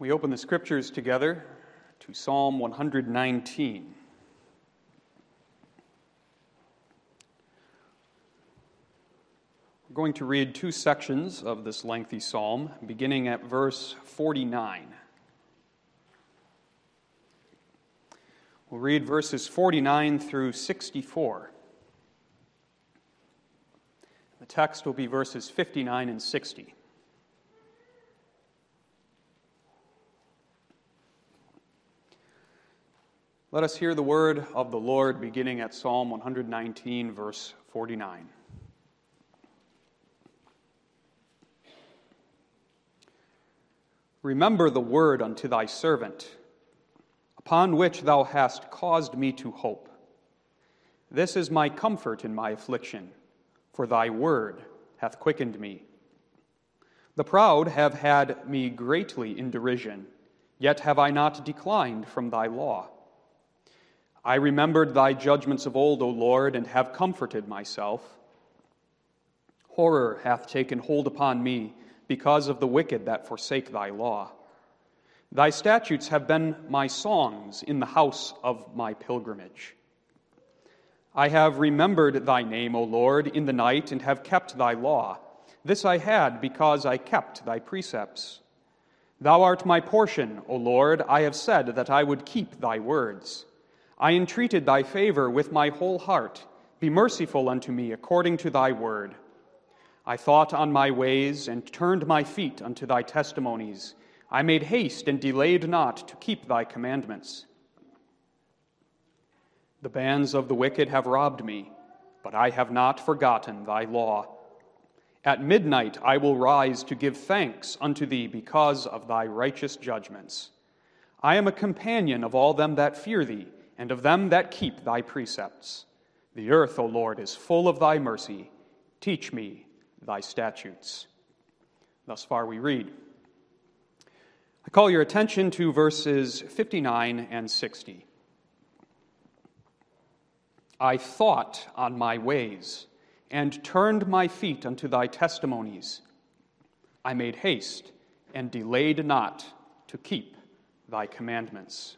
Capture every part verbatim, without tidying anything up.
We open the Scriptures together to Psalm one nineteen. We're going to read two sections of this lengthy psalm, beginning at verse forty-nine. We'll read verses forty-nine through sixty-four. The text will be verses fifty-nine and sixty. Let us hear the word of the Lord beginning at Psalm one nineteen, verse forty-nine. Remember the word unto thy servant, upon which thou hast caused me to hope. This is my comfort in my affliction, for thy word hath quickened me. The proud have had me greatly in derision, yet have I not declined from thy law. I remembered thy judgments of old, O Lord, and have comforted myself. Horror hath taken hold upon me because of the wicked that forsake thy law. Thy statutes have been my songs in the house of my pilgrimage. I have remembered thy name, O Lord, in the night, and have kept thy law. This I had because I kept thy precepts. Thou art my portion, O Lord. I have said that I would keep thy words. I entreated thy favor with my whole heart. Be merciful unto me according to thy word. I thought on my ways and turned my feet unto thy testimonies. I made haste and delayed not to keep thy commandments. The bands of the wicked have robbed me, but I have not forgotten thy law. At midnight I will rise to give thanks unto thee because of thy righteous judgments. I am a companion of all them that fear thee, and of them that keep thy precepts. The earth, O Lord, is full of thy mercy. Teach me thy statutes. Thus far we read. I call your attention to verses fifty-nine and sixty. I thought on my ways, and turned my feet unto thy testimonies. I made haste, and delayed not to keep thy commandments.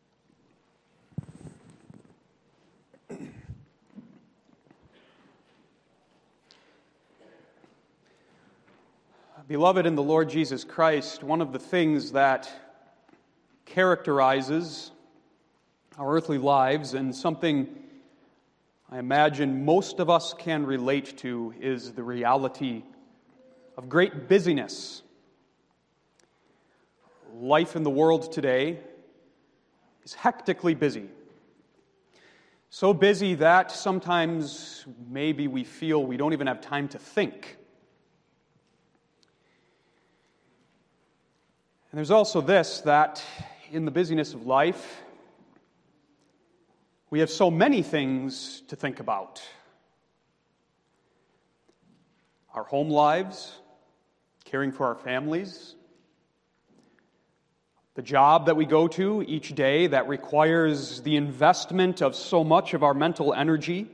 Beloved in the Lord Jesus Christ, one of the things that characterizes our earthly lives, and something I imagine most of us can relate to, is the reality of great busyness. Life in the world today is hectically busy. So busy that sometimes maybe we feel we don't even have time to think. And there's also this, that in the busyness of life, we have so many things to think about. Our home lives, caring for our families, the job that we go to each day that requires the investment of so much of our mental energy,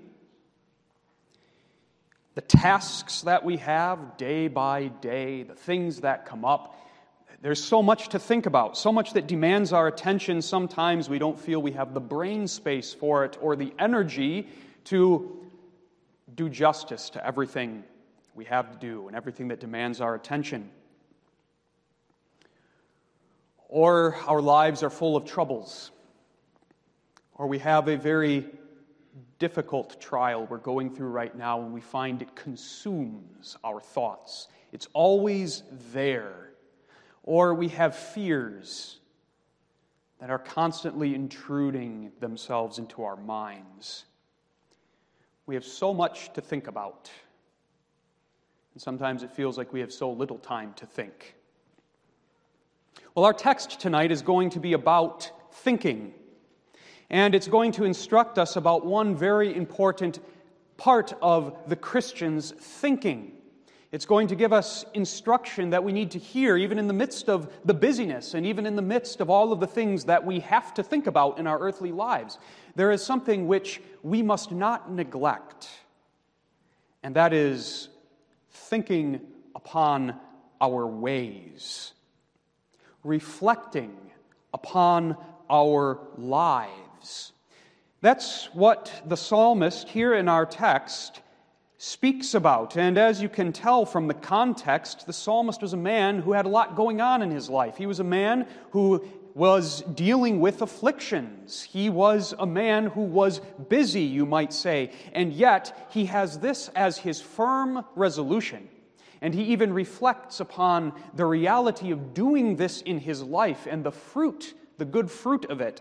the tasks that we have day by day, the things that come up. There's so much to think about, so much that demands our attention. Sometimes we don't feel we have the brain space for it or the energy to do justice to everything we have to do and everything that demands our attention. Or our lives are full of troubles, or we have a very difficult trial we're going through right now, and we find it consumes our thoughts. It's always there. Or we have fears that are constantly intruding themselves into our minds. We have so much to think about. And sometimes it feels like we have so little time to think. Well, our text tonight is going to be about thinking. And it's going to instruct us about one very important part of the Christian's thinking. It's going to give us instruction that we need to hear even in the midst of the busyness and even in the midst of all of the things that we have to think about in our earthly lives. There is something which we must not neglect, and that is thinking upon our ways. reflecting upon our lives. That's what the psalmist here in our text speaks about. And as you can tell from the context, the psalmist was a man who had a lot going on in his life. He was a man who was dealing with afflictions. He was a man who was busy, you might say. And yet, he has this as his firm resolution. And he even reflects upon the reality of doing this in his life and the fruit, the good fruit of it.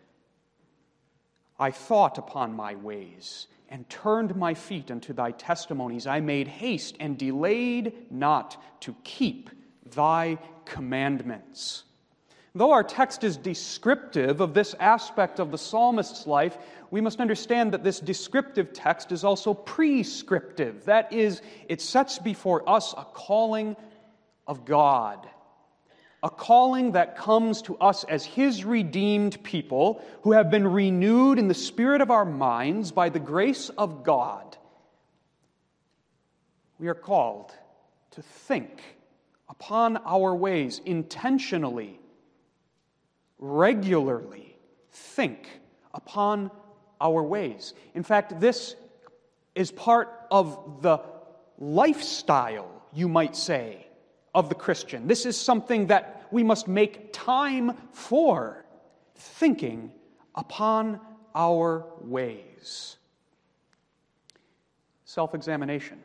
I thought upon my ways and turned my feet unto thy testimonies. I made haste and delayed not to keep thy commandments. Though our text is descriptive of this aspect of the psalmist's life, we must understand that this descriptive text is also prescriptive. That is, it sets before us a calling of God, a calling that comes to us as His redeemed people who have been renewed in the spirit of our minds by the grace of God. We are called to think upon our ways intentionally, regularly. Think upon our ways. In fact, this is part of the lifestyle, you might say, of the Christian. This is something that we must make time for, thinking upon our ways. Self-examination.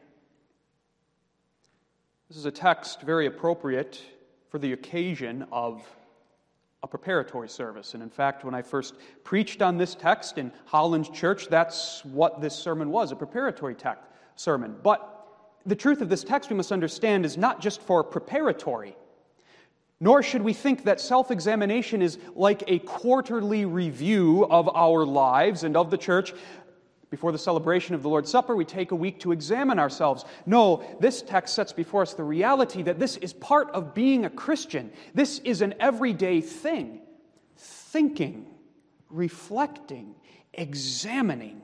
This is a text very appropriate for the occasion of a preparatory service. And in fact, when I first preached on this text in Holland Church, that's what this sermon was, a preparatory text sermon. But the truth of this text, we must understand, is not just for preparatory, nor should we think that self-examination is like a quarterly review of our lives and of the church. Before the celebration of the Lord's Supper, we take a week to examine ourselves. No, this text sets before us the reality that this is part of being a Christian. This is an everyday thing. Thinking, reflecting, examining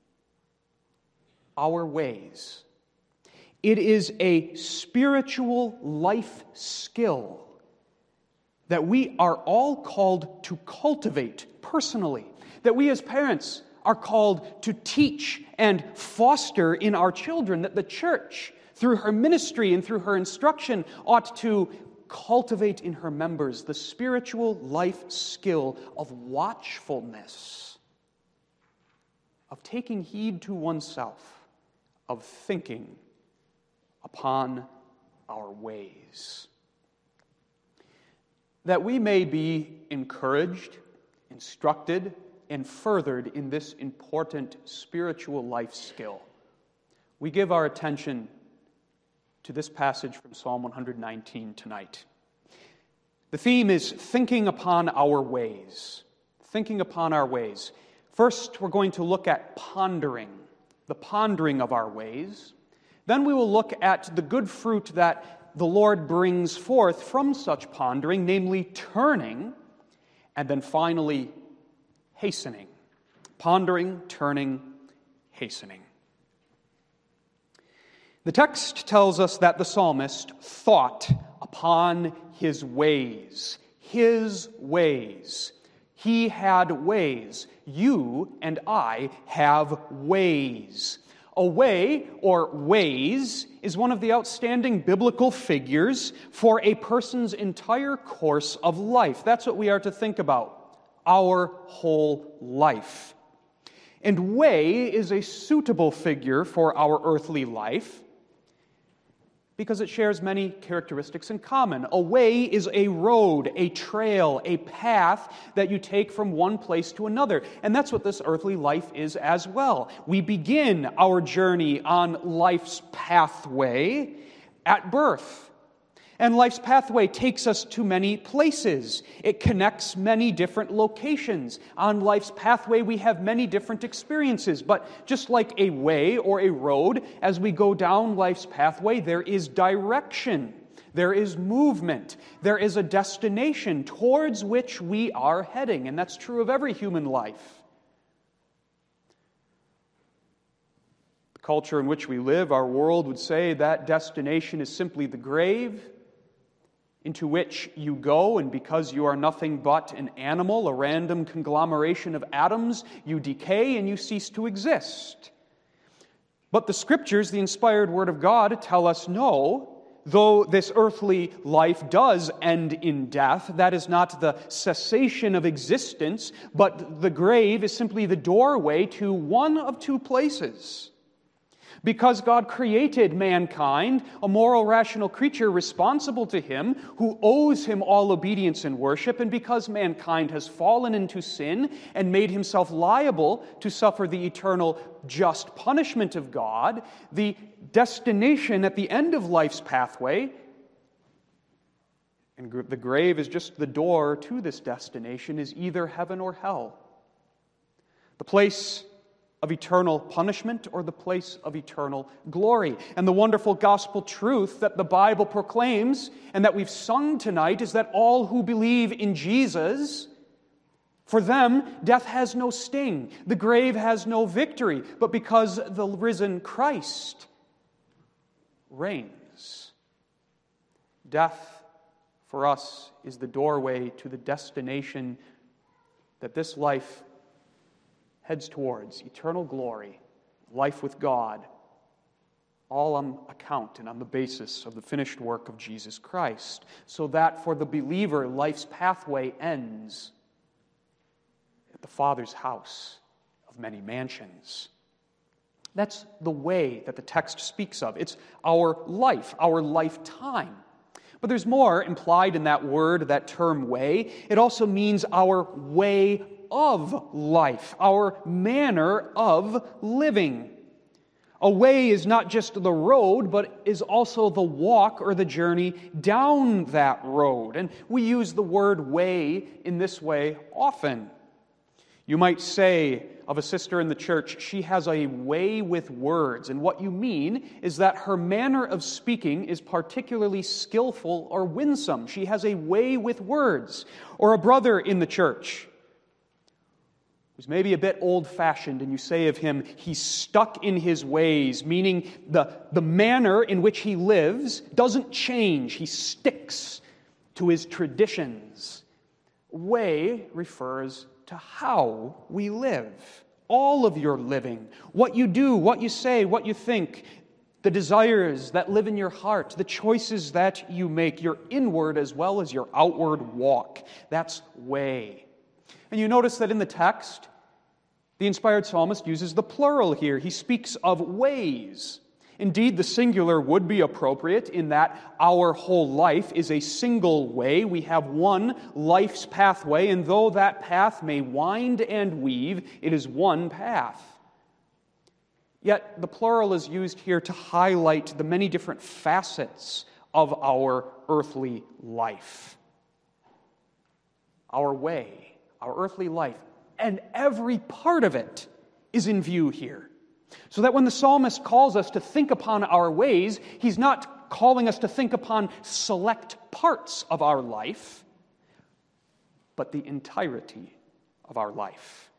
our ways. It is a spiritual life skill that we are all called to cultivate personally, that we as parents are called to teach and foster in our children, that the church, through her ministry and through her instruction, ought to cultivate in her members the spiritual life skill of watchfulness, of taking heed to oneself, of thinking upon our ways. That we may be encouraged, instructed, and furthered in this important spiritual life skill, we give our attention to this passage from Psalm one nineteen tonight. The theme is thinking upon our ways. Thinking upon our ways. First, we're going to look at pondering, the pondering of our ways. Then we will look at the good fruit that the Lord brings forth from such pondering, namely turning, and then finally hastening. Pondering, turning, hastening. The text tells us that the psalmist thought upon his ways. His ways. He had ways. You and I have ways. A way, or ways, is one of the outstanding biblical figures for a person's entire course of life. That's what we are to think about. Our whole life. And way is a suitable figure for our earthly life because it shares many characteristics in common. A way is a road, a trail, a path that you take from one place to another. And that's what this earthly life is as well. We begin our journey on life's pathway at birth. And life's pathway takes us to many places. It connects many different locations. On life's pathway, we have many different experiences. But just like a way or a road, as we go down life's pathway, there is direction. There is movement. There is a destination towards which we are heading. And that's true of every human life. The culture in which we live, our world, would say that destination is simply the grave. into which you go, and because you are nothing but an animal, a random conglomeration of atoms, you decay and you cease to exist. But the Scriptures, the inspired Word of God, tell us no. Though this earthly life does end in death, that is not the cessation of existence, but the grave is simply the doorway to one of two places. Because God created mankind, a moral, rational creature responsible to Him, who owes Him all obedience and worship, and because mankind has fallen into sin and made himself liable to suffer the eternal just punishment of God, the destination at the end of life's pathway, and the grave is just the door to this destination, is either heaven or hell. The place of eternal punishment or the place of eternal glory. And the wonderful gospel truth that the Bible proclaims and that we've sung tonight is that all who believe in Jesus, for them, death has no sting, the grave has no victory, but because the risen Christ reigns. Death, for us, is the doorway to the destination that this life heads towards, eternal glory, life with God, all on account and on the basis of the finished work of Jesus Christ, so that for the believer, life's pathway ends at the Father's house of many mansions. That's the way that the text speaks of. It's our life, our lifetime. But there's more implied in that word, that term way. It also means our way of life, our manner of living. A way is not just the road, but is also the walk or the journey down that road. And we use the word way in this way often. You might say of a sister in the church, she has a way with words. And what you mean is that her manner of speaking is particularly skillful or winsome. She has a way with words. Or a brother in the church who's maybe a bit old-fashioned, and you say of him, he's stuck in his ways, meaning the, the manner in which he lives doesn't change. He sticks to his traditions. Way refers to how we live. All of your living, what you do, what you say, what you think, the desires that live in your heart, the choices that you make, your inward as well as your outward walk. That's way. And you notice that in the text, the inspired psalmist uses the plural here. He speaks of ways. Indeed, the singular would be appropriate in that our whole life is a single way. We have one life's pathway, and though that path may wind and weave, it is one path. Yet the plural is used here to highlight the many different facets of our earthly life. Our way, our earthly life, and every part of it is in view here. So that when the psalmist calls us to think upon our ways, he's not calling us to think upon select parts of our life, but the entirety of our life.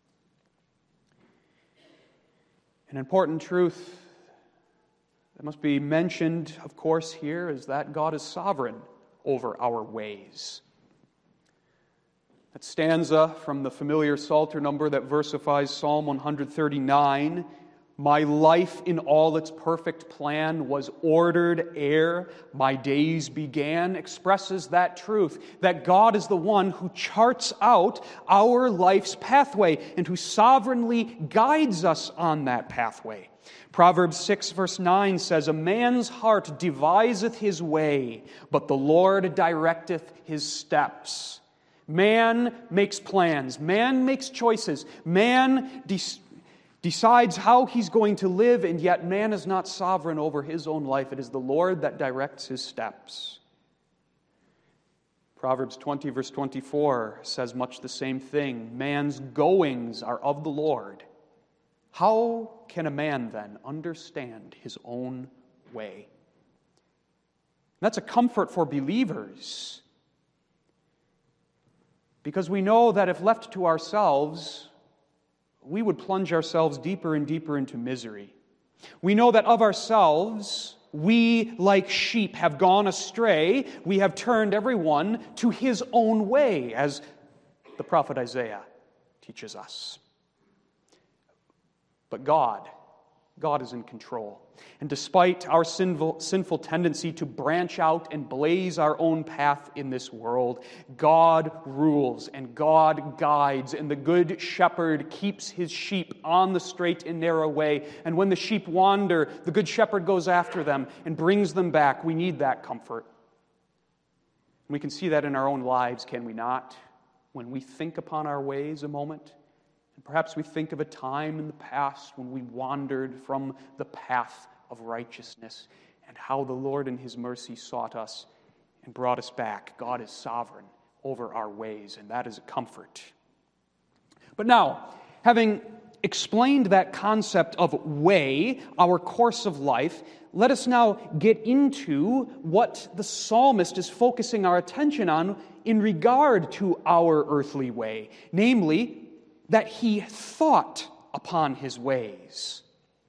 An important truth that must be mentioned, of course, here is that God is sovereign over our ways. That stanza from the familiar Psalter number that versifies Psalm one thirty-nine, "My life in all its perfect plan was ordered ere my days began," expresses that truth, that God is the one who charts out our life's pathway and who sovereignly guides us on that pathway. Proverbs six verse nine says, "A man's heart deviseth his way, but the Lord directeth his steps." Man makes plans. Man makes choices. Man de- decides how he's going to live, and yet man is not sovereign over his own life. It is the Lord that directs his steps. Proverbs twenty verse twenty-four says much the same thing. Man's goings are of the Lord. How can a man then understand his own way? That's a comfort for believers, because we know that if left to ourselves, we would plunge ourselves deeper and deeper into misery. We know that of ourselves, We, like sheep, have gone astray. We have turned everyone to his own way, as the prophet Isaiah teaches us. But God, God is in control. And despite our sinful, sinful tendency to branch out and blaze our own path in this world, God rules and God guides, and the good shepherd keeps his sheep on the straight and narrow way. And when the sheep wander, the good shepherd goes after them and brings them back. We need that comfort. We can see that in our own lives, can we not? When we think upon our ways a moment, and perhaps we think of a time in the past when we wandered from the path of righteousness and how the Lord in his mercy sought us and brought us back. God is sovereign over our ways, and that is a comfort. But now, having explained that concept of way, our course of life, let us now get into what the psalmist is focusing our attention on in regard to our earthly way, namely, that he thought upon his ways.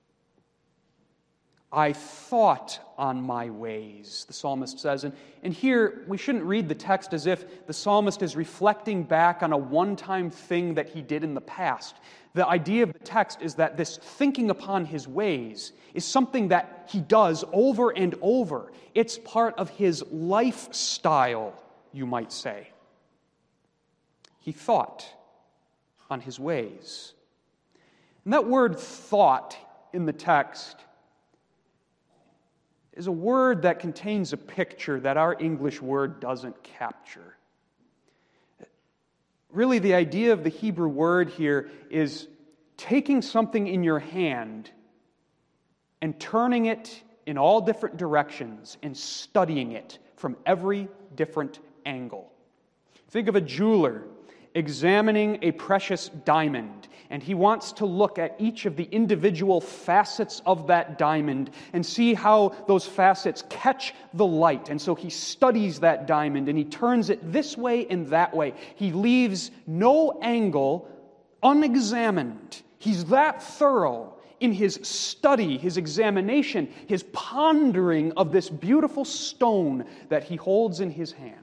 I thought on my ways, the psalmist says. And, and here, we shouldn't read the text as if the psalmist is reflecting back on a one-time thing that he did in the past. The idea of the text is that this thinking upon his ways is something that he does over and over. It's part of his lifestyle, you might say. He thought on his ways. And that word thought in the text is a word that contains a picture that our English word doesn't capture. Really, the idea of the Hebrew word here is taking something in your hand and turning it in all different directions and studying it from every different angle. Think of a jeweler examining a precious diamond, and he wants to look at each of the individual facets of that diamond and see how those facets catch the light. And so he studies that diamond and he turns it this way and that way. He leaves no angle unexamined. He's that thorough in his study, his examination, his pondering of this beautiful stone that he holds in his hand.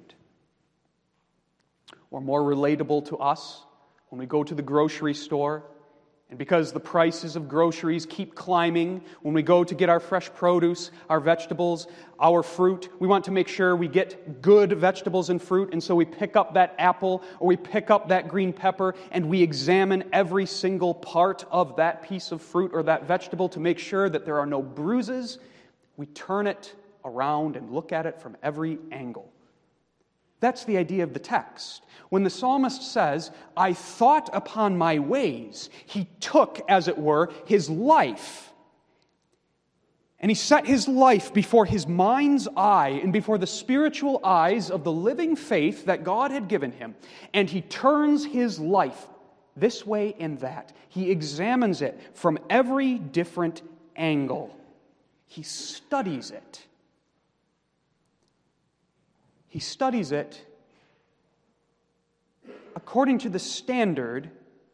Or more relatable to us, when we go to the grocery store, and because the prices of groceries keep climbing, when we go to get our fresh produce, our vegetables, our fruit, we want to make sure we get good vegetables and fruit, and so we pick up that apple or we pick up that green pepper and we examine every single part of that piece of fruit or that vegetable to make sure that there are no bruises. We turn it around and look at it from every angle. That's the idea of the text. When the psalmist says, I thought upon my ways, he took, as it were, his life, and he set his life before his mind's eye and before the spiritual eyes of the living faith that God had given him, and he turns his life this way and that. He examines it from every different angle. He studies it. He studies it according to the standard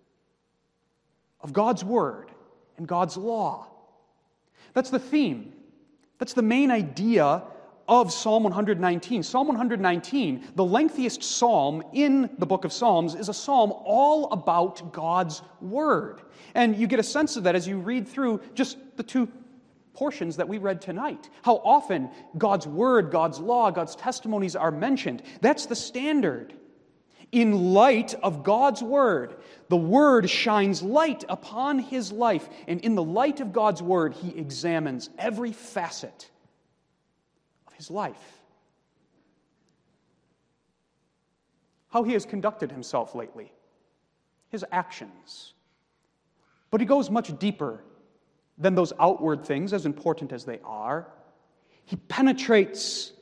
of God's Word and God's law. That's the theme. That's the main idea of Psalm one nineteen. Psalm one nineteen, the lengthiest psalm in the book of Psalms, is a psalm all about God's Word. And you get a sense of that as you read through just the two portions that we read tonight. How often God's Word, God's law, God's testimonies are mentioned. That's the standard. In light of God's Word, the Word shines light upon his life, and in the light of God's Word, he examines every facet of his life. How he has conducted himself lately, his actions. But he goes much deeper than those outward things, as important as they are. He penetrates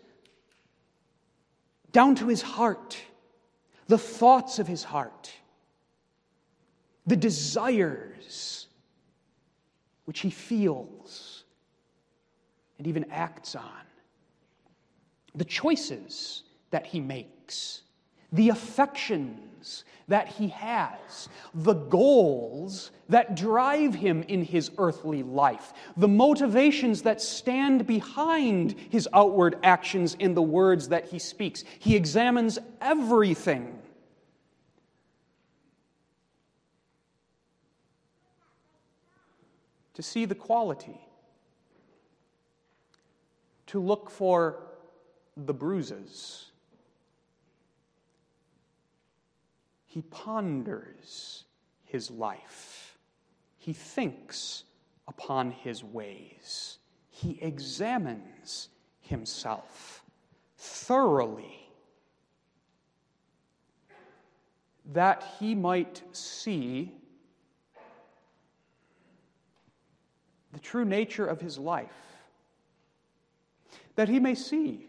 down to his heart, the thoughts of his heart, the desires which he feels and even acts on, the choices that he makes, the affections that he has, the goals that drive him in his earthly life, the motivations that stand behind his outward actions and the words that he speaks. He examines everything. To see the quality, to look for the bruises. He ponders his life. He thinks upon his ways. He examines himself thoroughly, that he might see the true nature of his life, that he may see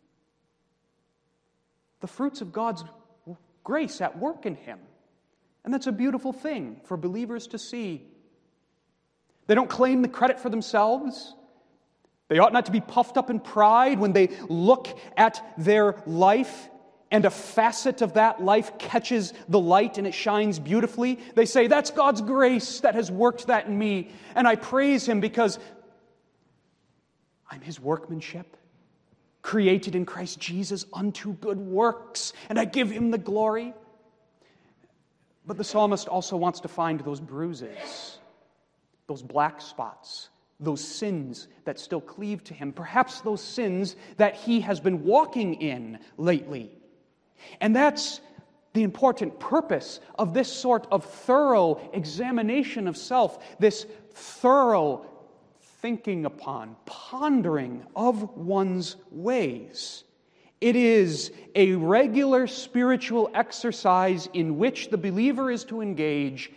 the fruits of God's grace at work in him. And that's a beautiful thing for believers to see. They don't claim the credit for themselves. They ought not to be puffed up in pride when they look at their life and a facet of that life catches the light and it shines beautifully. They say, that's God's grace that has worked that in me. And I praise Him because I'm His workmanship, created in Christ Jesus unto good works, and I give Him the glory. But the psalmist also wants to find those bruises, those black spots, those sins that still cleave to him, perhaps those sins that he has been walking in lately. And that's the important purpose of this sort of thorough examination of self, this thorough thinking upon, pondering of one's ways. It is a regular spiritual exercise in which the believer is to engage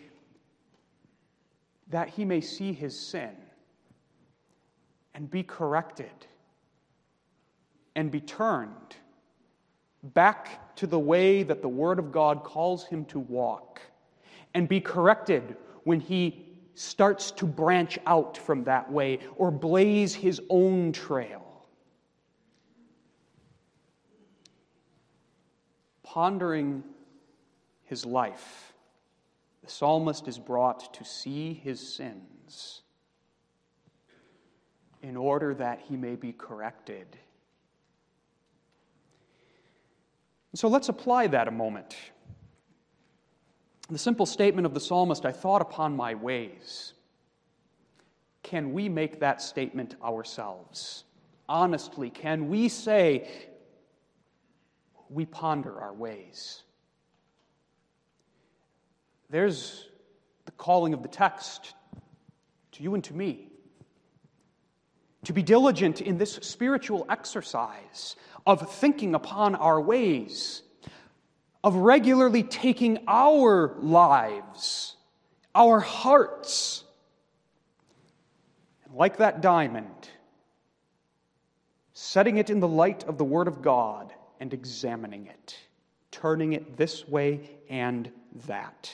that he may see his sin and be corrected and be turned back to the way that the Word of God calls him to walk, and be corrected when he starts to branch out from that way or blaze his own trail. Pondering his life, the psalmist is brought to see his sins in order that he may be corrected. So let's apply that a moment. The simple statement of the psalmist, I thought upon my ways. Can we make that statement ourselves? Honestly, can we say, we ponder our ways? There's the calling of the text to you and to me, to be diligent in this spiritual exercise of thinking upon our ways, of regularly taking our lives, our hearts, and like that diamond, setting it in the light of the Word of God and examining it, turning it this way and that.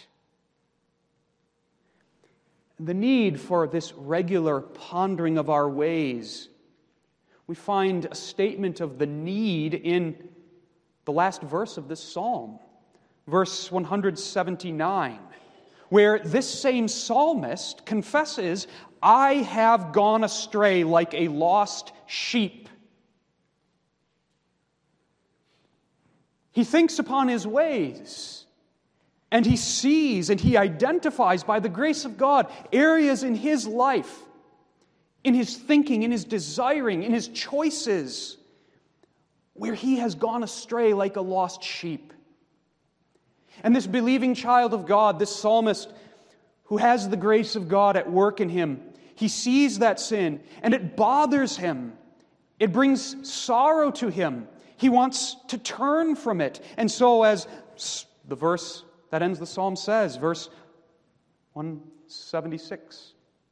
The need for this regular pondering of our ways, we find a statement of the need in the last verse of this psalm, verse one seventy-nine, where this same psalmist confesses, I have gone astray like a lost sheep. He thinks upon his ways, and he sees and he identifies by the grace of God areas in his life, in his thinking, in his desiring, in his choices, where he has gone astray like a lost sheep. And this believing child of God, this psalmist who has the grace of God at work in him, he sees that sin and it bothers him. It brings sorrow to him. He wants to turn from it. And so as the verse that ends the psalm says, verse one seventy-six,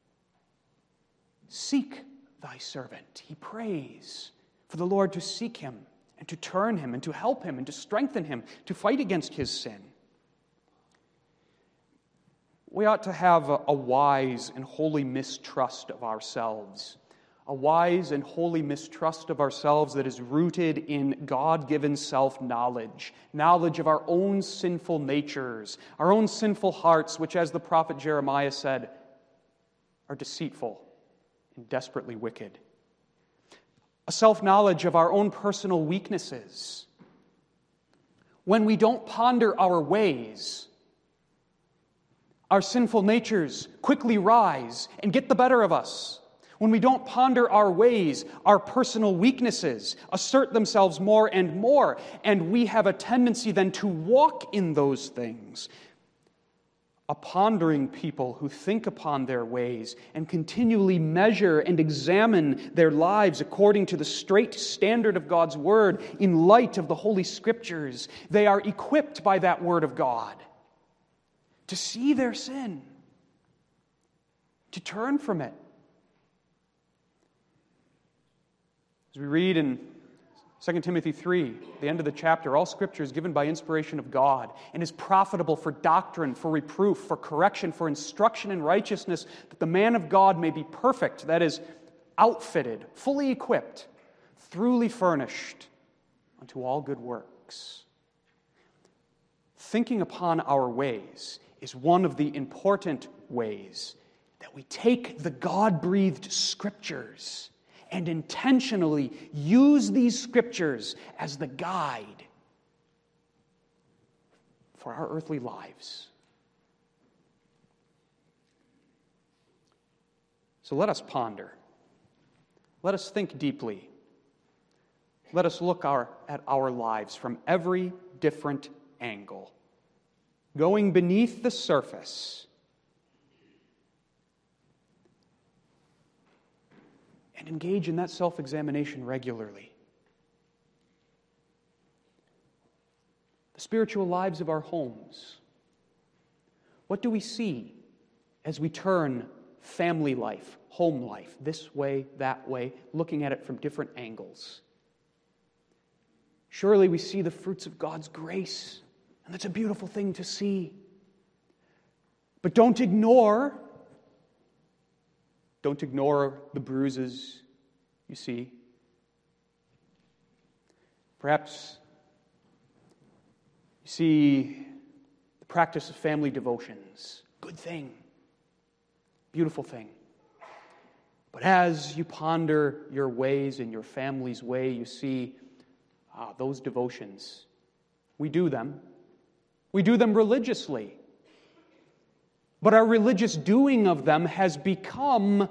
seek thy servant. He prays for the Lord to seek him and to turn him and to help him and to strengthen him to fight against his sin. We ought to have a, a wise and holy mistrust of ourselves, a wise and holy mistrust of ourselves that is rooted in God-given self-knowledge, knowledge of our own sinful natures, our own sinful hearts, which, as the prophet Jeremiah said, are deceitful and desperately wicked. A self-knowledge of our own personal weaknesses. When we don't ponder our ways, our sinful natures quickly rise and get the better of us. When we don't ponder our ways, our personal weaknesses assert themselves more and more, and we have a tendency then to walk in those things. A pondering people who think upon their ways and continually measure and examine their lives according to the straight standard of God's Word in light of the Holy Scriptures, they are equipped by that Word of God to see their sin, to turn from it. As we read in Second Timothy three, the end of the chapter, all Scripture is given by inspiration of God and is profitable for doctrine, for reproof, for correction, for instruction in righteousness, that the man of God may be perfect, that is, outfitted, fully equipped, thoroughly furnished unto all good works. Thinking upon our ways is one of the important ways that we take the God-breathed Scriptures and intentionally use these Scriptures as the guide for our earthly lives. So let us ponder. Let us think deeply. Let us look our, at our lives from every different angle, going beneath the surface, and engage in that self-examination regularly. The spiritual lives of our homes. What do we see as we turn family life, home life, this way, that way, looking at it from different angles? Surely we see the fruits of God's grace, and that's a beautiful thing to see. But don't ignore Don't ignore the bruises you see. Perhaps you see the practice of family devotions. Good thing. Beautiful thing. But as you ponder your ways and your family's way, you see ah, those devotions. We do them. We do them religiously. But our religious doing of them has become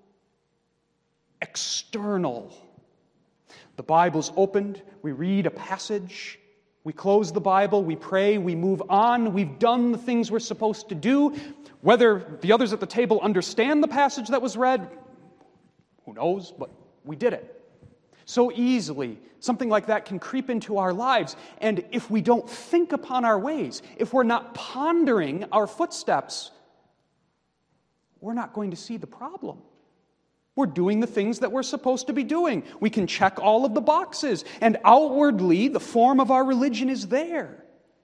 external. The Bible's opened, we read a passage, we close the Bible, we pray, we move on, we've done the things we're supposed to do. Whether the others at the table understand the passage that was read, who knows, but we did it. So easily, something like that can creep into our lives. And if we don't think upon our ways, if we're not pondering our footsteps, we're not going to see the problem. We're doing the things that we're supposed to be doing. We can check all of the boxes, and outwardly, the form of our religion is there.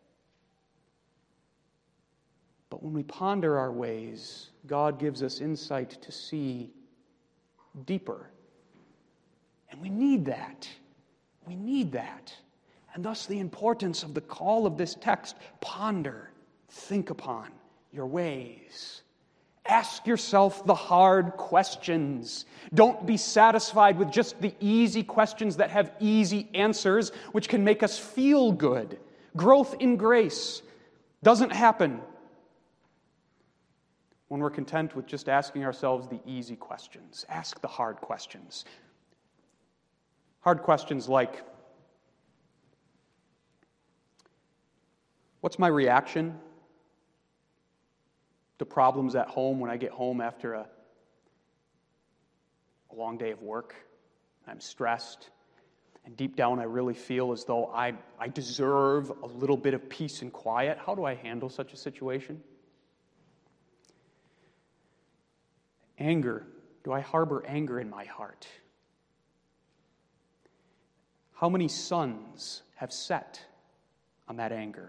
But when we ponder our ways, God gives us insight to see deeper. And we need that. We need that. And thus the importance of the call of this text: ponder, think upon your ways. Ask yourself the hard questions. Don't be satisfied with just the easy questions that have easy answers, which can make us feel good. Growth in grace doesn't happen when we're content with just asking ourselves the easy questions. Ask the hard questions. Hard questions like, what's my reaction to problems at home when I get home after a, a long day of work? I'm stressed, and deep down I really feel as though I, I deserve a little bit of peace and quiet. How do I handle such a situation? Anger. Do I harbor anger in my heart? How many suns have set on that anger?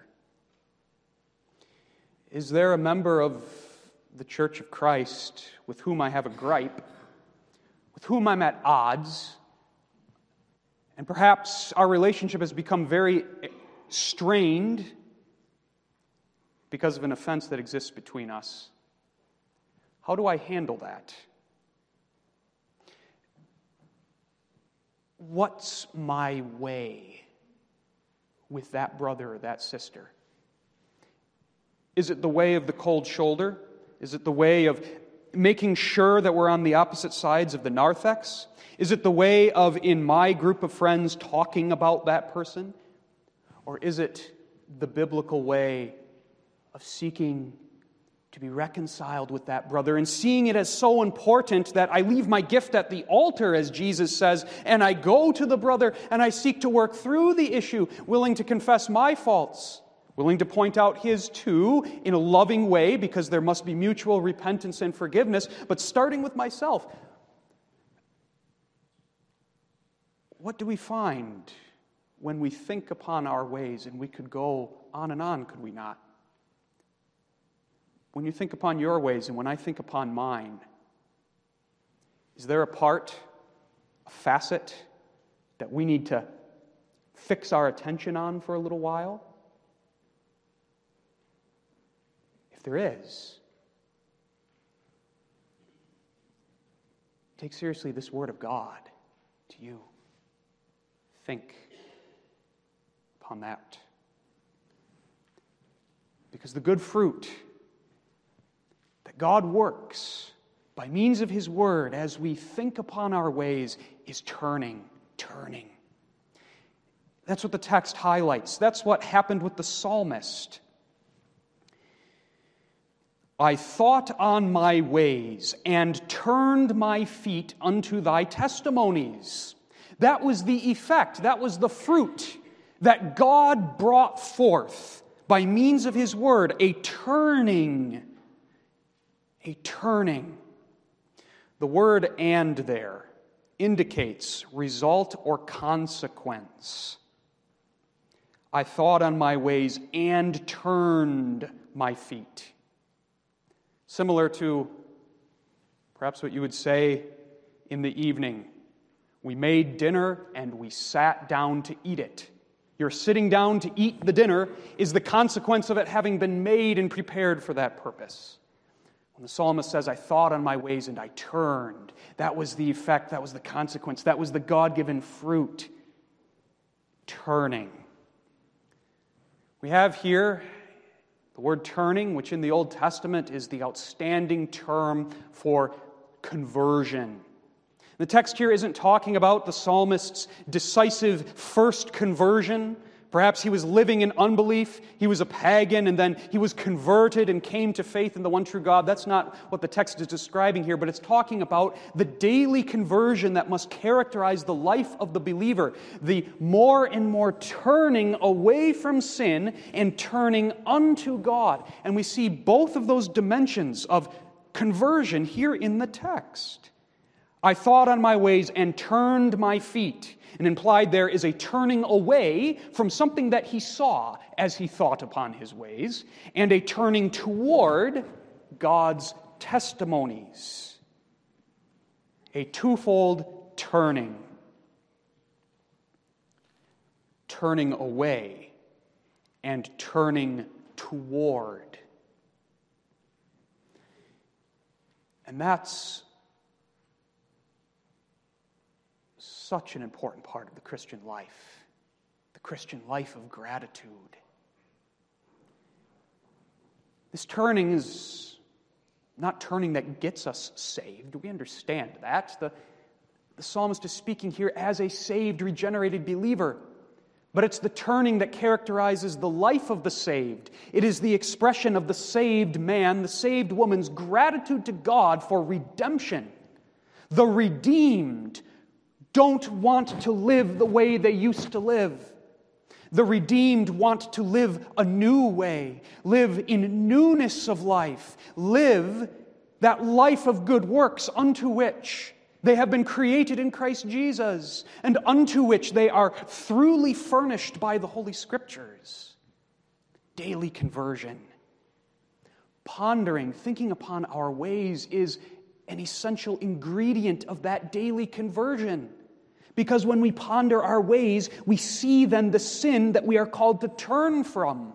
Is there a member of the Church of Christ with whom I have a gripe, with whom I'm at odds, and perhaps our relationship has become very strained because of an offense that exists between us. How do I handle that? What's my way with that brother or that sister? Is it the way of the cold shoulder? Is it the way of making sure that we're on the opposite sides of the narthex? Is it the way of, in my group of friends, talking about that person? Or is it the biblical way of seeking to be reconciled with that brother and seeing it as so important that I leave my gift at the altar, as Jesus says, and I go to the brother and I seek to work through the issue, willing to confess my faults, willing to point out his too in a loving way, because there must be mutual repentance and forgiveness, but starting with myself. What do we find when we think upon our ways? And we could go on and on, could we not? When you think upon your ways and when I think upon mine, is there a part, a facet, that we need to fix our attention on for a little while? If there is, take seriously this word of God to you. Think upon that. Because the good fruit that God works by means of His Word as we think upon our ways is turning, turning. That's what the text highlights. That's what happened with the psalmist. I thought on my ways and turned my feet unto thy testimonies. That was the effect, that was the fruit that God brought forth by means of His Word, a turning, a turning. The word "and" there indicates result or consequence. I thought on my ways and turned my feet. Similar to perhaps what you would say in the evening. We made dinner and we sat down to eat it. Your sitting down to eat the dinner is the consequence of it having been made and prepared for that purpose. When the psalmist says, I thought on my ways and I turned, that was the effect, that was the consequence, that was the God-given fruit. Turning. We have here the word turning, which in the Old Testament is the outstanding term for conversion. The text here isn't talking about the psalmist's decisive first conversion. Perhaps he was living in unbelief, he was a pagan, and then he was converted and came to faith in the one true God. That's not what the text is describing here, but it's talking about the daily conversion that must characterize the life of the believer. The more and more turning away from sin and turning unto God. And we see both of those dimensions of conversion here in the text. I thought on my ways and turned my feet. And implied there is a turning away from something that he saw as he thought upon his ways, and a turning toward God's testimonies. A twofold turning. Turning away and turning toward. And that's such an important part of the Christian life, the Christian life of gratitude. This turning is not turning that gets us saved. We understand that. The, the psalmist is speaking here as a saved, regenerated believer. But it's the turning that characterizes the life of the saved. It is the expression of the saved man, the saved woman's gratitude to God for redemption. The redeemed don't want to live the way they used to live. The redeemed want to live a new way, live in newness of life, live that life of good works unto which they have been created in Christ Jesus, and unto which they are throughly furnished by the Holy Scriptures. Daily conversion. Pondering, thinking upon our ways is an essential ingredient of that daily conversion. Because when we ponder our ways, we see then the sin that we are called to turn from,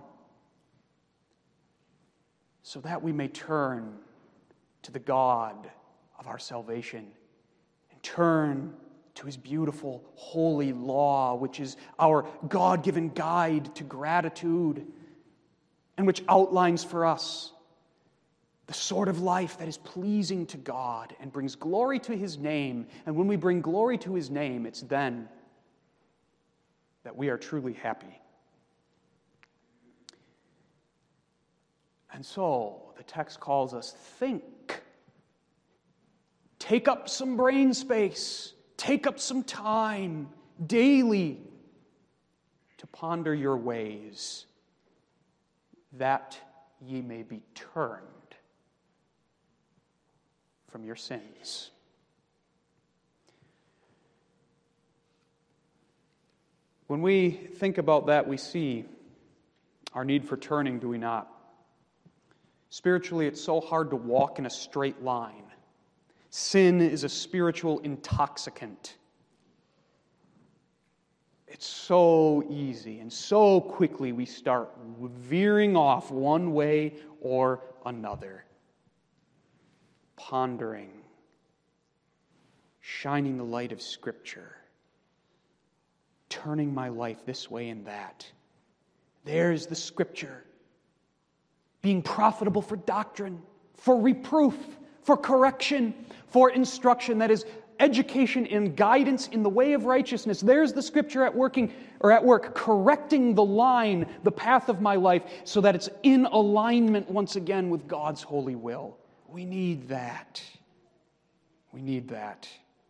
so that we may turn to the God of our salvation and turn to His beautiful, holy law, which is our God-given guide to gratitude and which outlines for us the sort of life that is pleasing to God and brings glory to His name. And when we bring glory to His name, it's then that we are truly happy. And so, the text calls us, think. Take up some brain space. Take up some time daily to ponder your ways, that ye may be turned from your sins. When we think about that, we see our need for turning, do we not? Spiritually, it's so hard to walk in a straight line. Sin is a spiritual intoxicant. It's so easy, and so quickly we start veering off one way or another. Pondering, shining the light of Scripture, turning my life this way and that. There's the Scripture, being profitable for doctrine, for reproof, for correction, for instruction, that is, education and guidance in the way of righteousness. There's the Scripture at working or at work, correcting the line, the path of my life, so that it's in alignment once again with God's holy will. We need that. We need that.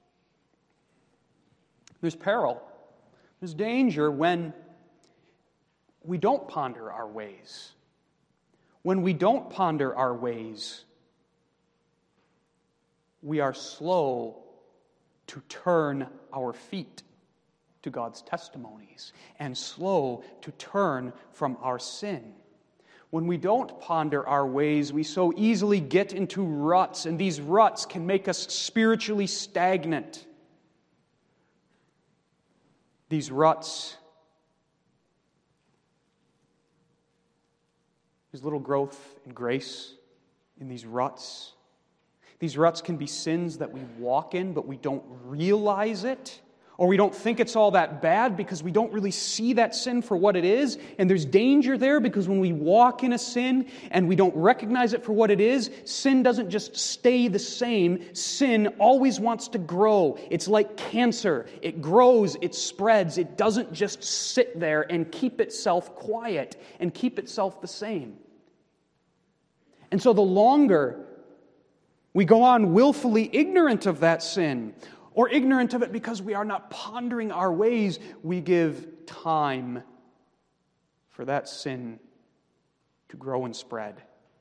There's peril. There's danger when we don't ponder our ways. When we don't ponder our ways, we are slow to turn our feet to God's testimonies and slow to turn from our sin. When we don't ponder our ways, we so easily get into ruts, and these ruts can make us spiritually stagnant. These ruts, there's little growth in grace in these ruts. These ruts can be sins that we walk in, but we don't realize it, or we don't think it's all that bad because we don't really see that sin for what it is. And there's danger there because when we walk in a sin and we don't recognize it for what it is, sin doesn't just stay the same. Sin always wants to grow. It's like cancer. It grows, it spreads. It doesn't just sit there and keep itself quiet and keep itself the same. And so the longer we go on willfully ignorant of that sin, or ignorant of it because we are not pondering our ways, we give time for that sin to grow and spread.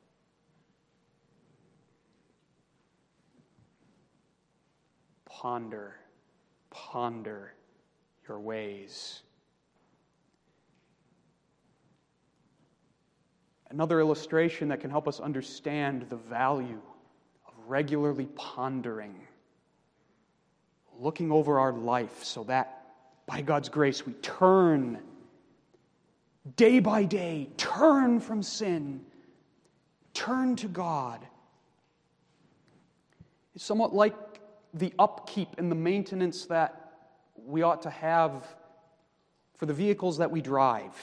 Ponder, ponder your ways. Another illustration that can help us understand the value of regularly pondering, looking over our life so that, by God's grace, we turn day by day, turn from sin, turn to God. It's somewhat like the upkeep and the maintenance that we ought to have for the vehicles that we drive.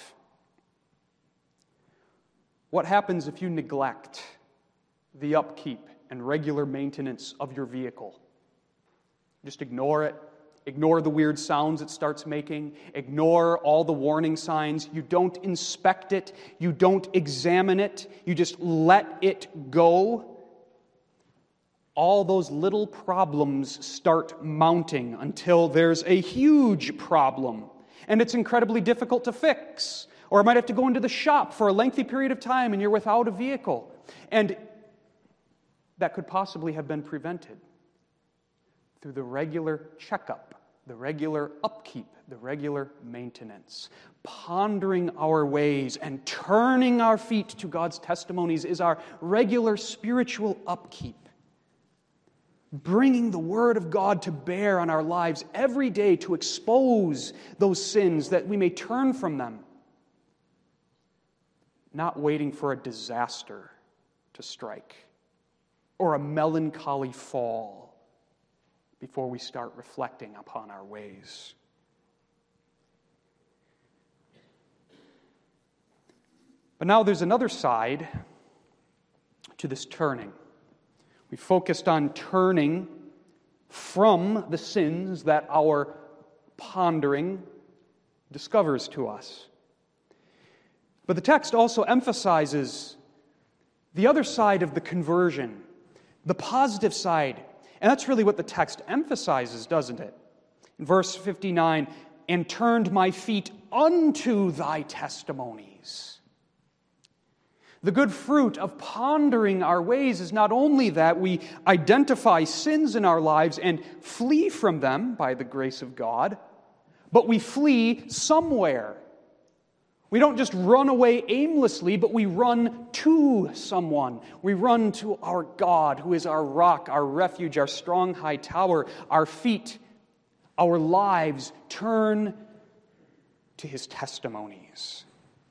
What happens if you neglect the upkeep and regular maintenance of your vehicle? Just ignore it. Ignore the weird sounds it starts making. Ignore all the warning signs. You don't inspect it. You don't examine it. You just let it go. All those little problems start mounting until there's a huge problem. And it's incredibly difficult to fix. Or it might have to go into the shop for a lengthy period of time and you're without a vehicle. And that could possibly have been prevented through the regular checkup, the regular upkeep, the regular maintenance. Pondering our ways and turning our feet to God's testimonies is our regular spiritual upkeep. bringing the Word of God to bear on our lives every day to expose those sins that we may turn from them, not waiting for a disaster to strike or a melancholy fall before we start reflecting upon our ways. But now there's another side to this turning. We focused on turning from the sins that our pondering discovers to us. But the text also emphasizes the other side of the conversion, the positive side. And that's really what the text emphasizes, doesn't it? In verse fifty-nine, and turned my feet unto thy testimonies. The good fruit of pondering our ways is not only that we identify sins in our lives and flee from them by the grace of God, but we flee somewhere. We don't just run away aimlessly, but we run to someone. We run to our God, who is our rock, our refuge, our strong high tower. Our feet, our lives turn to His testimonies.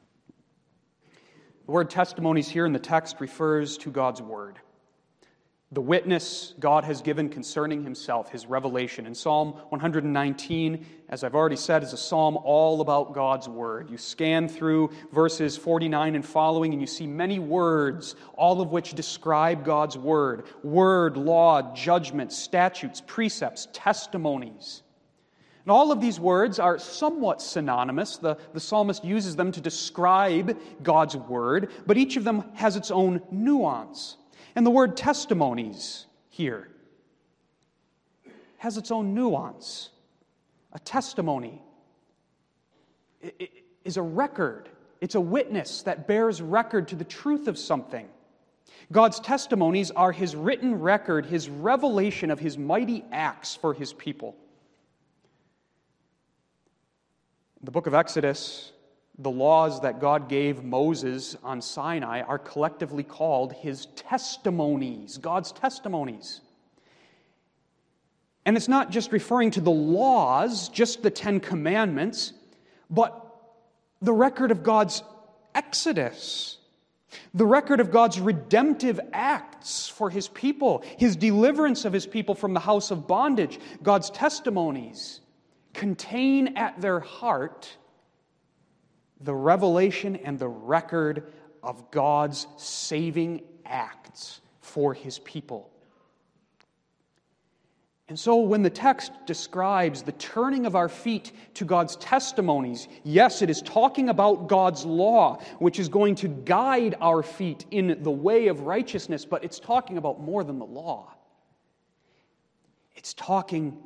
The word testimonies here in the text refers to God's Word. The witness God has given concerning Himself, His revelation. In Psalm one nineteen, as I've already said, is a psalm all about God's Word. You scan through verses forty-nine and following, and you see many words, all of which describe God's Word. Word, law, judgment, statutes, precepts, testimonies. And all of these words are somewhat synonymous. The, the psalmist uses them to describe God's Word, but each of them has its own nuance. And the word testimonies here has its own nuance. A testimony is a record. It's a witness that bears record to the truth of something. God's testimonies are His written record, His revelation of His mighty acts for His people. In the book of Exodus, the laws that God gave Moses on Sinai are collectively called His testimonies, God's testimonies. And it's not just referring to the laws, just the Ten Commandments, but the record of God's exodus, the record of God's redemptive acts for His people, His deliverance of His people from the house of bondage. God's testimonies contain at their heart the revelation and the record of God's saving acts for His people. And so when the text describes the turning of our feet to God's testimonies, yes, it is talking about God's law, which is going to guide our feet in the way of righteousness, but it's talking about more than the law. It's talking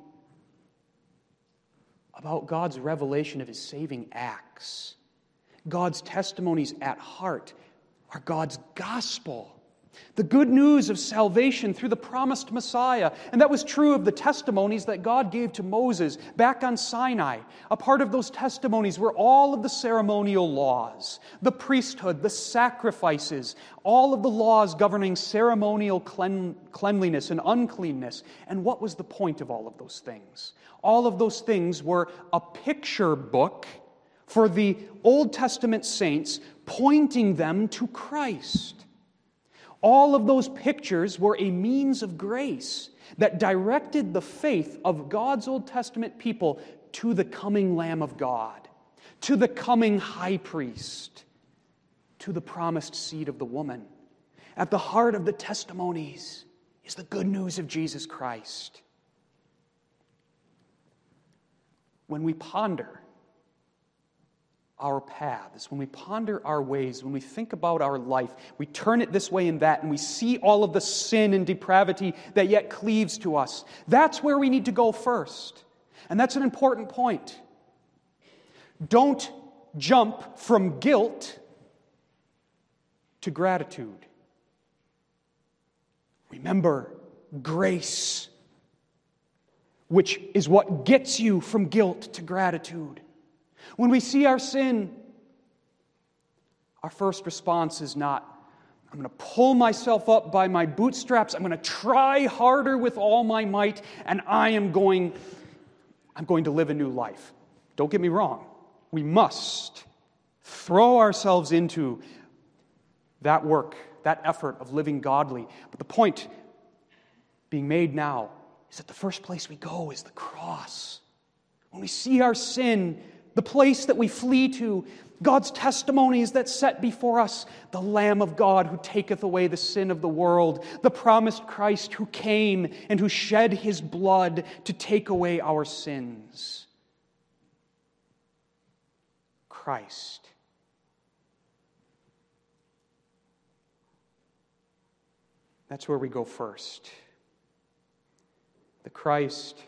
about God's revelation of His saving acts. God's testimonies at heart are God's gospel, the good news of salvation through the promised Messiah. And that was true of the testimonies that God gave to Moses back on Sinai. A part of those testimonies were all of the ceremonial laws, the priesthood, the sacrifices, all of the laws governing ceremonial clean, cleanliness and uncleanness. And what was the point of all of those things? All of those things were a picture book for the Old Testament saints, pointing them to Christ. All of those pictures were a means of grace that directed the faith of God's Old Testament people to the coming Lamb of God, to the coming high priest, to the promised seed of the woman. At the heart of the testimonies is the good news of Jesus Christ. When we ponder our paths, when we ponder our ways, when we think about our life, we turn it this way and that, and we see all of the sin and depravity that yet cleaves to us. That's where we need to go first. And that's an important point. Don't jump from guilt to gratitude. Remember grace, which is what gets you from guilt to gratitude. When we see our sin, our first response is not, I'm going to pull myself up by my bootstraps. I'm going to try harder with all my might, and I am going, I'm going to live a new life. Don't get me wrong. We must throw ourselves into that work, that effort of living godly. But the point being made now is that the first place we go is the cross. When we see our sin, the place that we flee to, God's testimonies that set before us, the Lamb of God who taketh away the sin of the world, the promised Christ who came and who shed his blood to take away our sins. Christ. That's where we go first. The Christ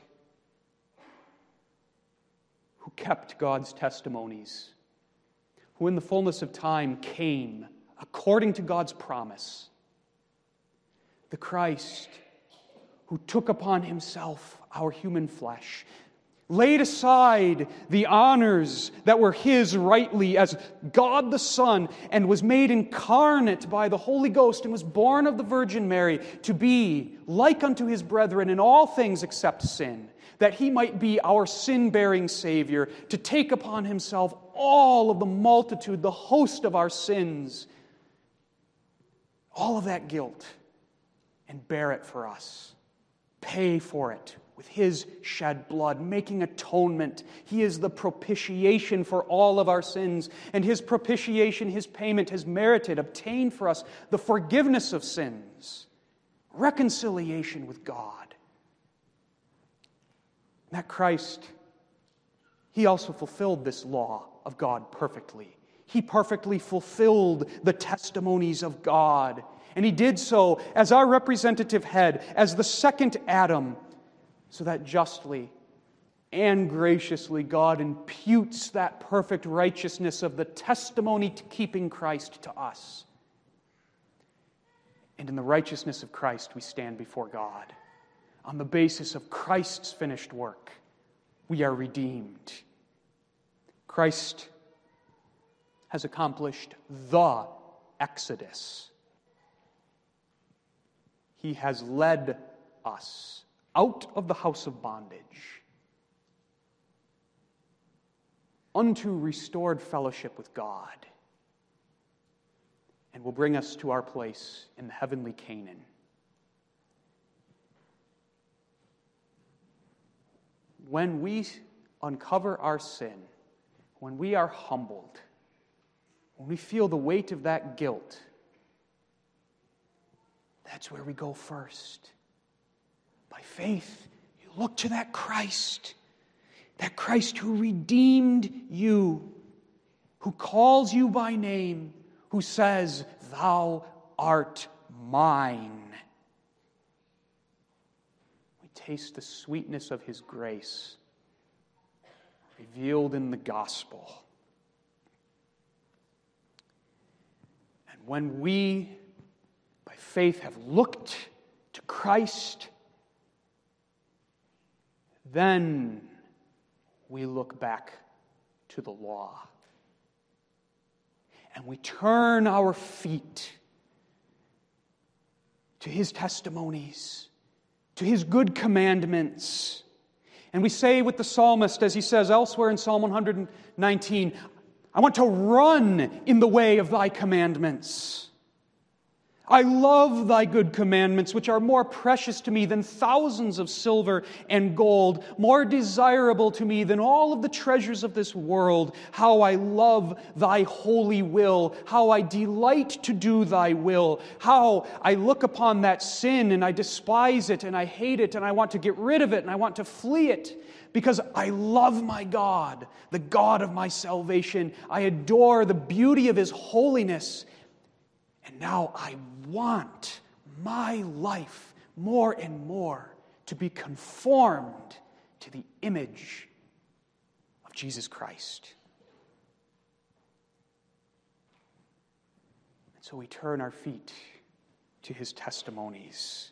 who kept God's testimonies, who in the fullness of time came according to God's promise. The Christ who took upon himself our human flesh, laid aside the honors that were his rightly as God the Son, and was made incarnate by the Holy Ghost, and was born of the Virgin Mary to be like unto his brethren in all things except sin, that he might be our sin-bearing Savior, to take upon himself all of the multitude, the host of our sins, all of that guilt, and bear it for us, pay for it with his shed blood, making atonement. He is the propitiation for all of our sins, and his propitiation, his payment, has merited, obtained for us the forgiveness of sins, reconciliation with God. That Christ, he also fulfilled this law of God perfectly. He perfectly fulfilled the testimonies of God, and he did so as our representative head, as the second Adam, so that justly and graciously God imputes that perfect righteousness of the testimony to keeping Christ to us. And in the righteousness of Christ we stand before God. On the basis of Christ's finished work, we are redeemed. Christ has accomplished the Exodus. He has led us out of the house of bondage unto restored fellowship with God, and will bring us to our place in the heavenly Canaan. When we uncover our sin, when we are humbled, when we feel the weight of that guilt, that's where we go first. By faith, you look to that Christ, that Christ who redeemed you, who calls you by name, who says, "Thou art mine." We taste the sweetness of his grace revealed in the gospel. And when we, by faith, have looked to Christ, then we look back to the law. And we turn our feet to his testimonies, to his good commandments. And we say with the psalmist, as he says elsewhere in Psalm one nineteen, I want to run in the way of thy commandments. I love thy good commandments, which are more precious to me than thousands of silver and gold, more desirable to me than all of the treasures of this world. How I love thy holy will, how I delight to do thy will, how I look upon that sin and I despise it and I hate it and I want to get rid of it and I want to flee it, because I love my God, the God of my salvation. I adore the beauty of his holiness. And now I want my life more and more to be conformed to the image of Jesus Christ. And so we turn our feet to his testimonies.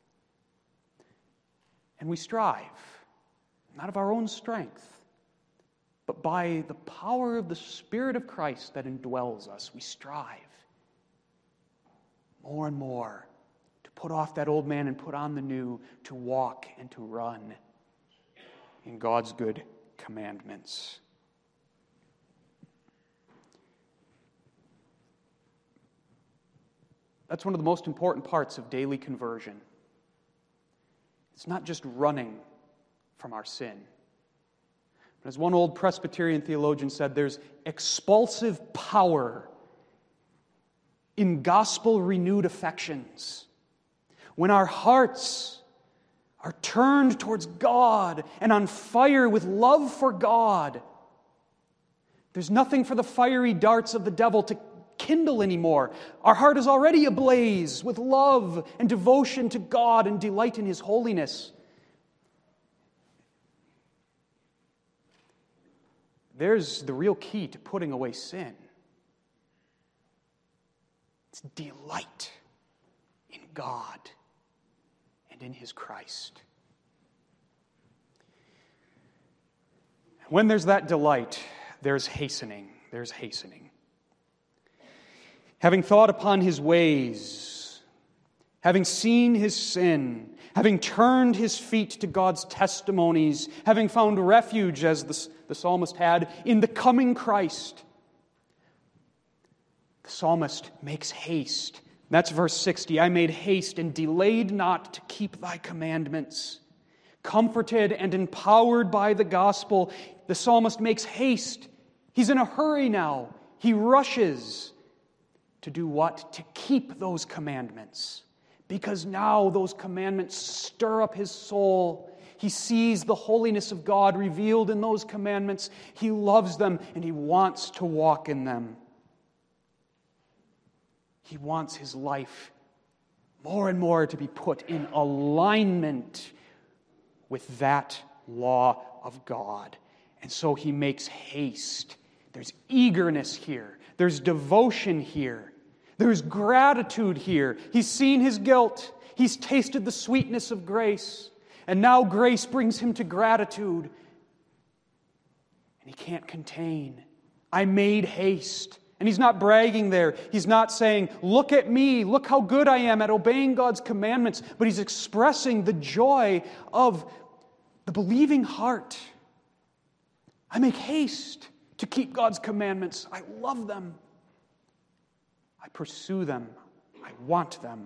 And we strive, not of our own strength, but by the power of the Spirit of Christ that indwells us, we strive more and more, to put off that old man and put on the new, to walk and to run in God's good commandments. That's one of the most important parts of daily conversion. It's not just running from our sin. But as one old Presbyterian theologian said, there's expulsive power in gospel-renewed affections. When our hearts are turned towards God and on fire with love for God, there's nothing for the fiery darts of the devil to kindle anymore. Our heart is already ablaze with love and devotion to God and delight in His holiness. There's the real key to putting away sin. It's delight in God and in His Christ. When there's that delight, there's hastening. There's hastening. Having thought upon His ways, having seen His sin, having turned His feet to God's testimonies, having found refuge, as the, the psalmist had, in the coming Christ, the psalmist makes haste. That's verse sixty. I made haste and delayed not to keep thy commandments. Comforted and empowered by the gospel, the psalmist makes haste. He's in a hurry now. He rushes to do what? To keep those commandments. Because now those commandments stir up his soul. He sees the holiness of God revealed in those commandments. He loves them and he wants to walk in them. He wants his life more and more to be put in alignment with that law of God. And so he makes haste. There's eagerness here. There's devotion here. There's gratitude here. He's seen his guilt. He's tasted the sweetness of grace. And now grace brings him to gratitude. And he can't contain. I made haste. And he's not bragging there. He's not saying, look at me, look how good I am at obeying God's commandments. But he's expressing the joy of the believing heart. I make haste to keep God's commandments. I love them. I pursue them. I want them.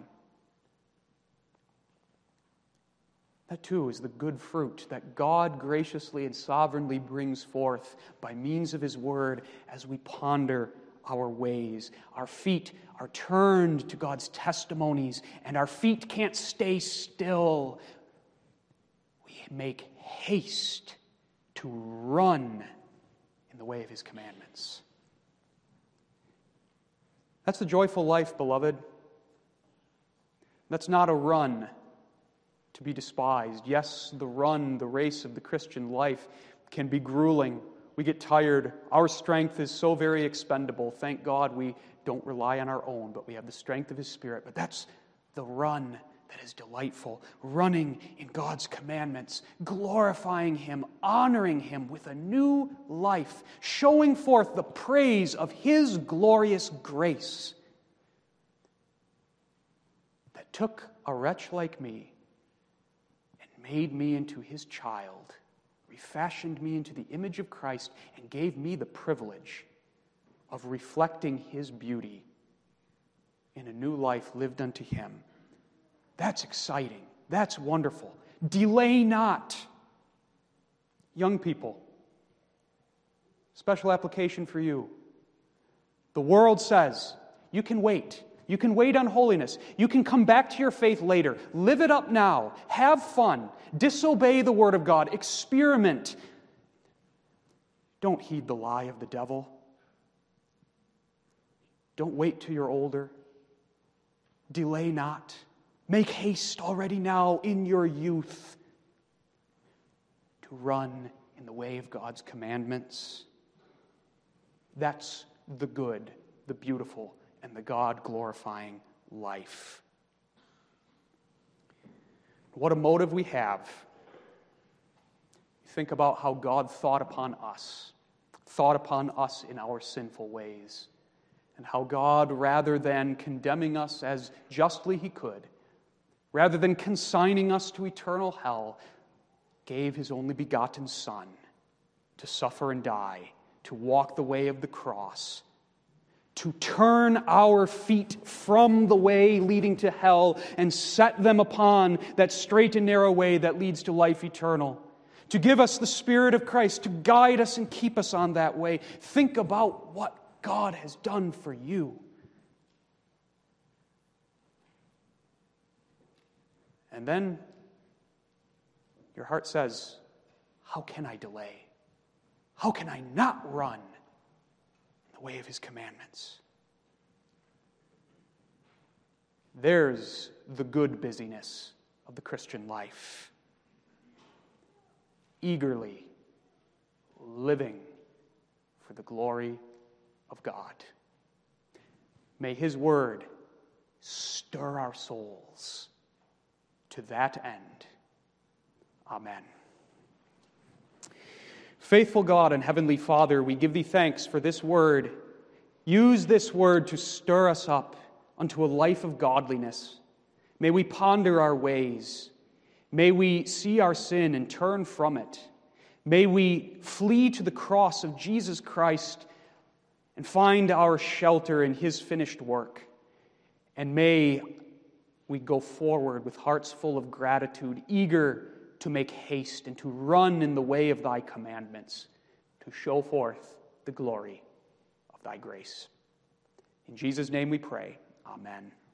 That too is the good fruit that God graciously and sovereignly brings forth by means of His Word as we ponder our ways. Our feet are turned to God's testimonies, and our feet can't stay still. We make haste to run in the way of His commandments. That's the joyful life, beloved. That's not a run to be despised. Yes, the run, the race of the Christian life can be grueling. We get tired. Our strength is so very expendable. Thank God we don't rely on our own, but we have the strength of His Spirit. But that's the run that is delightful. Running in God's commandments, glorifying Him, honoring Him with a new life, showing forth the praise of His glorious grace that took a wretch like me and made me into His child, refashioned me into the image of Christ, and gave me the privilege of reflecting His beauty in a new life lived unto Him. That's exciting. That's wonderful. Delay not. Young people, special application for you. The world says, you can wait. You can wait on holiness. You can come back to your faith later. Live it up now. Have fun. Disobey the Word of God. Experiment. Don't heed the lie of the devil. Don't wait till you're older. Delay not. Make haste already now in your youth to run in the way of God's commandments. That's the good, the beautiful, and the God-glorifying life. What a motive we have. Think about how God thought upon us, thought upon us in our sinful ways, and how God, rather than condemning us as justly he could, rather than consigning us to eternal hell, gave his only begotten Son to suffer and die, to walk the way of the cross, to turn our feet from the way leading to hell and set them upon that straight and narrow way that leads to life eternal, to give us the Spirit of Christ, to guide us and keep us on that way. Think about what God has done for you. And then your heart says, how can I delay? How can I not run in the way of his commandments? There's the good busyness of the Christian life. Eagerly living for the glory of God. May his word stir our souls to that end. Amen. Faithful God and Heavenly Father, we give thee thanks for this word. Use this word to stir us up unto a life of godliness. May we ponder our ways. May we see our sin and turn from it. May we flee to the cross of Jesus Christ and find our shelter in his finished work. And may we go forward with hearts full of gratitude, eager to make haste and to run in the way of thy commandments, to show forth the glory of thy grace. In Jesus' name we pray. Amen.